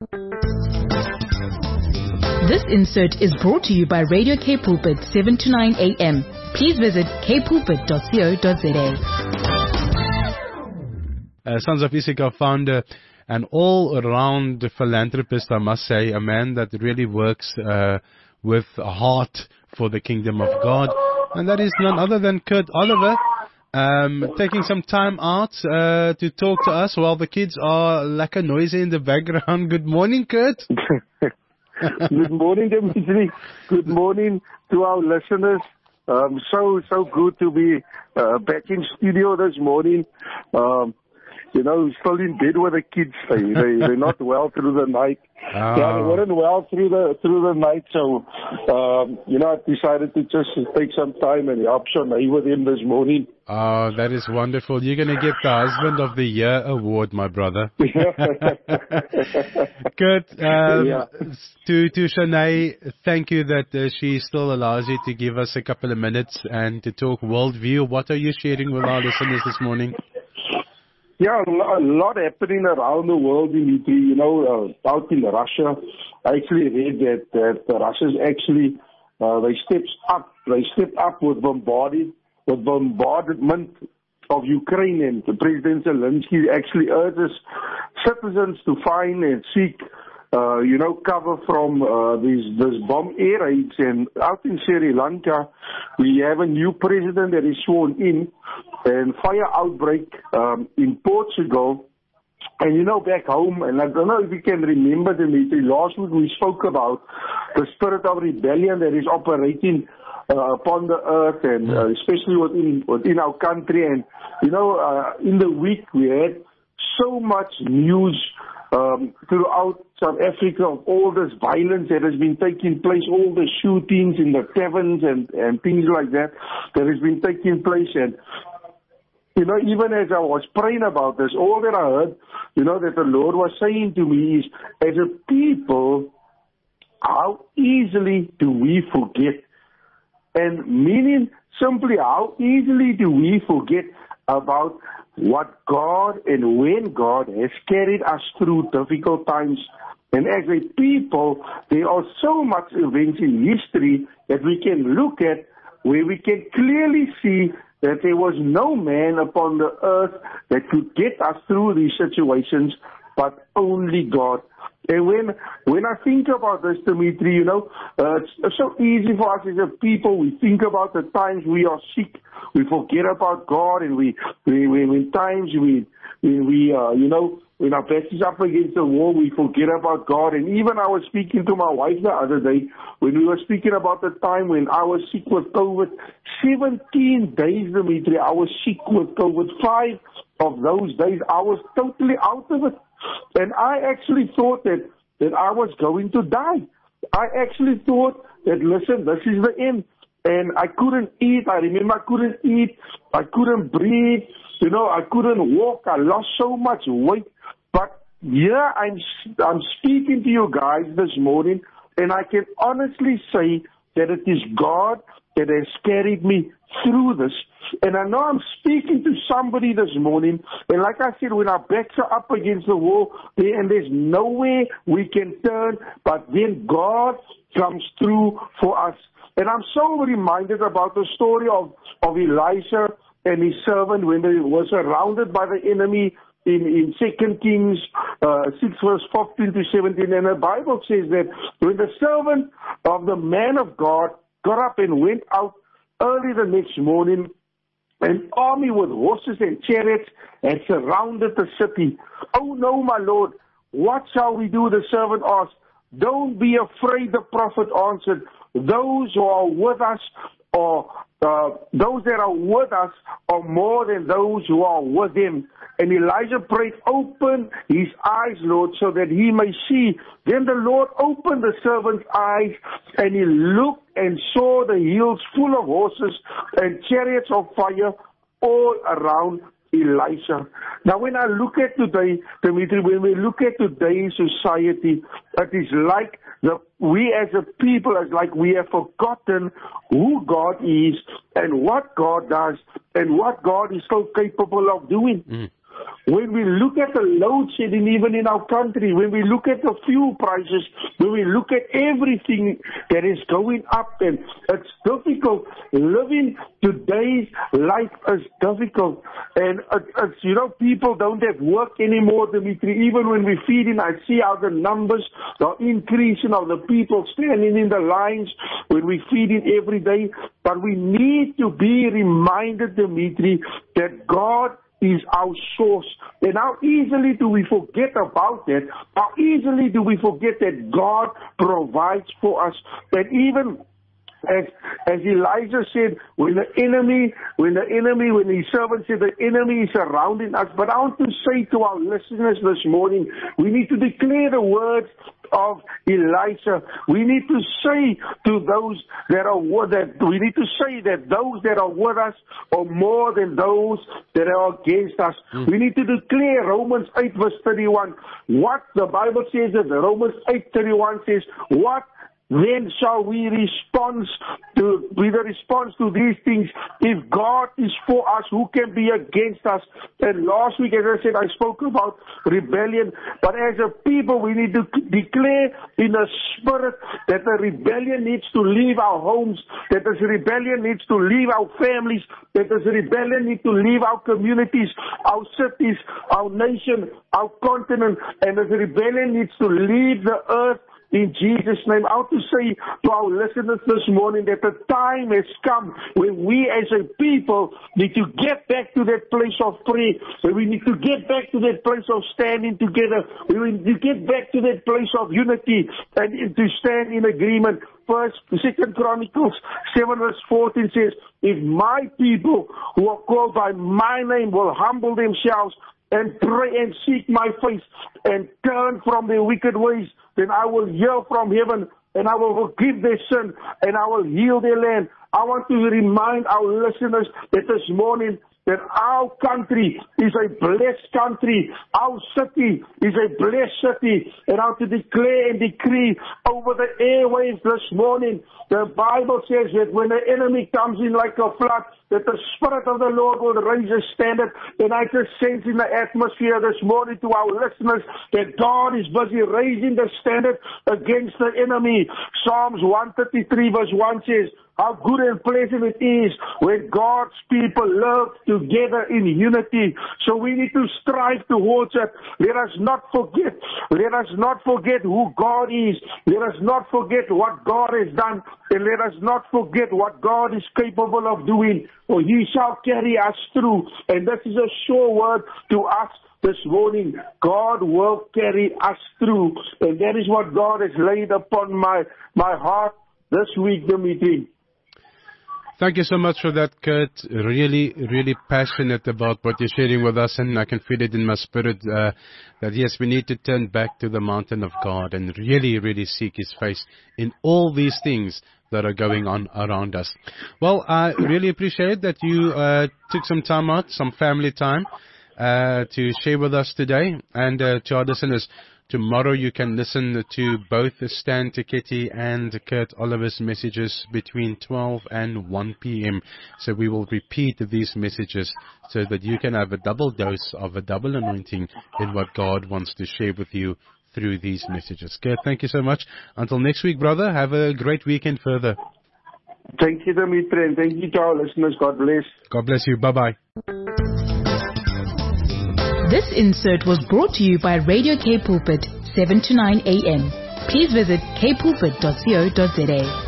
This insert is brought to you by Radio K Pulpit 7 to 9 a.m. Please visit kpulpit.co.za. Sons of Issachar founder and all-around philanthropist, I must say, a man that really works with a heart for the kingdom of God. And that is none other than Kurt Oliver, taking some time out to talk to us while the kids are like a noisy in the background. Good morning, Kurt. Good morning, Dimitri. Good morning to our listeners. So good to be back in studio this morning. Still in bed with the kids. They're not well through the night. Oh. Yeah, they weren't well through the night. So, I decided to just take some time and help Shanae with him this morning. Oh, that is wonderful. You're going to get the Husband of the Year award, my brother. Good. To Shanae, thank you that she still allows you to give us a couple of minutes and to talk worldview. What are you sharing with our listeners this morning? Yeah, a lot happening around the world, Dimitri. Out in Russia, I actually read that Russia's actually they stepped up with bombardment of Ukraine, and President Zelensky actually urges citizens to find and seek cover from these bomb air raids. And out in Sri Lanka, we have a new president that is sworn in, and fire outbreak in Portugal. And back home, and I don't know if you can remember, Dimitri, last week we spoke about the spirit of rebellion that is operating upon the earth, and especially within our country. And in the week we had so much news throughout South Africa of all this violence that has been taking place, all the shootings in the taverns and things like that has been taking place. And even as I was praying about this, all that I heard, that the Lord was saying to me is, as a people, how easily do we forget? And meaning simply, how easily do we forget about what God and when God has carried us through difficult times. And as a people, there are so much events in history that we can look at where we can clearly see that there was no man upon the earth that could get us through these situations, but only God. And when I think about this, Dimitri, it's so easy for us as a people. We think about the times we are sick, we forget about God, and when our back is up against the wall, we forget about God. And even I was speaking to my wife the other day when we were speaking about the time when I was sick with COVID. 17 days, Dimitri, I was sick with COVID. 5 of those days, I was totally out of it. And I actually thought that I was going to die. I actually thought that, listen, this is the end. And I couldn't eat. I remember I couldn't eat. I couldn't breathe. I couldn't walk. I lost so much weight. But here I'm speaking to you guys this morning, and I can honestly say that it is God that has carried me through this. And I know I'm speaking to somebody this morning, and like I said, when our backs are up against the wall, and there's nowhere we can turn, but then God comes through for us. And I'm so reminded about the story of Elisha and his servant when they were surrounded by the enemy in 2 Kings 6 verse 14 to 17. And the Bible says that when the servant of the man of God got up and went out early the next morning, an army with horses and chariots had surrounded the city. Oh no, my Lord, what shall we do? The servant asked. Don't be afraid, the prophet answered. Those who are with us those that are with us are more than those who are with him. And Elijah prayed, open his eyes, Lord, so that he may see. Then the Lord opened the servant's eyes, and he looked and saw the hills full of horses and chariots of fire all around Elisha. Now, when I look at today, Dimitri, when we look at today's society, it is like we as a people, it's like we have forgotten who God is and what God does and what God is so capable of doing. when we look at the load shedding even in our country, when we look at the fuel prices, when we look at everything that is going up, and it's difficult. Living today's life is difficult. And it's, people don't have work anymore, Dimitri. Even when we feed in, I see how the numbers are increasing of the people standing in the lines when we feed in every day. But we need to be reminded, Dimitri, that God is our source. And how easily do we forget about that? How easily do we forget that God provides for us? And even as Elijah said, when his servant said the enemy is surrounding us. But I want to say to our listeners this morning, we need to declare the words of Elisha. We need to say to those that are with us, we need to say that those that are with us are more than those that are against us. We need to declare Romans 8 verse 31. What the Bible says, that Romans 8:31 says, what then shall we respond to these things? If God is for us, who can be against us? And last week, as I said, I spoke about rebellion. But as a people, we need to declare in the spirit that the rebellion needs to leave our homes, that this rebellion needs to leave our families, that this rebellion needs to leave our communities, our cities, our nation, our continent, and this rebellion needs to leave the earth. In Jesus' name, I want to say to our listeners this morning that the time has come when we as a people need to get back to that place of prayer, where we need to get back to that place of standing together, where we need to get back to that place of unity and to stand in agreement. Second Chronicles 7 verse 14 says, if my people who are called by my name will humble themselves and pray and seek my face and turn from their wicked ways, then I will hear from heaven and I will forgive their sin and I will heal their land. I want to remind our listeners that this morning that our country is a blessed country. Our city is a blessed city. And I want to declare and decree over the airwaves this morning. The Bible says that when the enemy comes in like a flood, that the Spirit of the Lord will raise a standard. And I just sense in the atmosphere this morning to our listeners that God is busy raising the standard against the enemy. Psalms 133 verse 1 says, how good and pleasant it is when God's people live together in unity. So we need to strive towards it. Let us not forget. Let us not forget who God is. Let us not forget what God has done. And let us not forget what God is capable of doing. For He shall carry us through. And this is a sure word to us this morning. God will carry us through. And that is what God has laid upon my heart this week, Dimitri. Thank you so much for that, Kurt. Really, really passionate about what you're sharing with us, and I can feel it in my spirit that yes, we need to turn back to the mountain of God and really, really seek His face in all these things that are going on around us. Well, I really appreciate that you took some time out, some family time, to share with us today. And to our listeners, tomorrow you can listen to both Stan Teketi and Kurt Oliver's messages between 12 and 1 p.m. So we will repeat these messages so that you can have a double dose of a double anointing in what God wants to share with you through these messages. Kurt, thank you so much. Until next week, brother, have a great weekend further. Thank you, Dimitri, and thank you to our listeners. God bless. God bless you. Bye-bye. This insert was brought to you by Radio K Pulpit, 7 to 9 a.m. Please visit kpulpit.co.za.